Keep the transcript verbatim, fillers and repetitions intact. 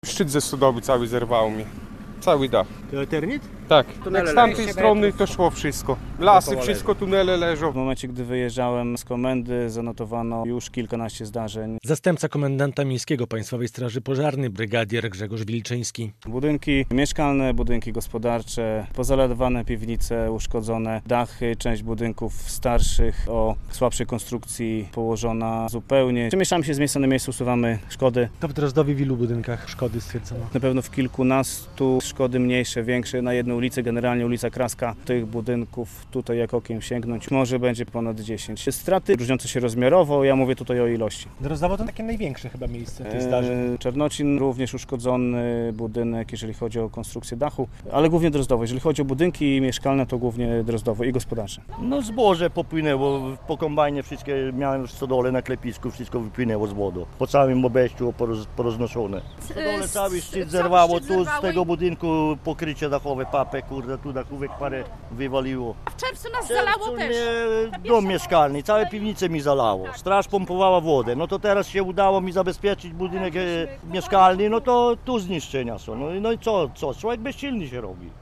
Szczyt ze stodoły cały zerwał mi. Cały dach. To Eternit? Tak, Tunele jak z tamtej leżą. strony to szło wszystko. Lasy, wszystko, tunele leżą. W momencie, gdy wyjeżdżałem z komendy, zanotowano już kilkanaście zdarzeń. Zastępca komendanta miejskiego Państwowej Straży Pożarnej, brygadier Grzegorz Wilczyński. Budynki mieszkalne, budynki gospodarcze, pozalewane piwnice uszkodzone, dachy, część budynków starszych o słabszej konstrukcji położona zupełnie. Przemieszczamy się z miejsca na miejsce, usuwamy szkody. To w Drozdowie w ilu budynkach szkody stwierdzono? Na pewno w kilkunastu, szkody mniejsze, większe. Na jednej ulicy, generalnie ulica Kraska, tych budynków tutaj jak okiem sięgnąć może będzie ponad dziesięć. Straty różniące się rozmiarowo, ja mówię tutaj o ilości. Drozdowo to takie największe chyba miejsce tych zdarzeń. Eee, Czernocin również uszkodzony budynek, jeżeli chodzi o konstrukcję dachu, ale głównie Drozdowo. Jeżeli chodzi o budynki mieszkalne, to głównie Drozdowo i gospodarcze. No zboże popłynęło, po kombajnie wszystkie miałem w stodole na klepisku, wszystko wypłynęło z wodą. Po całym obejściu poroz, poroznoszone. W stodole cały szczyt zerwało, tu z tego budynku pokrycie dachowe, papę, kurde, tu dachówek parę wywaliło. W czerwcu nas W czerwcu zalało też. mnie dom mieszkalny, całe piwnice mi zalało. Straż pompowała wodę, no to teraz się udało mi zabezpieczyć budynek e, mieszkalny, no to tu zniszczenia są. No, i- no i co, co, człowiek bezsilny się robi.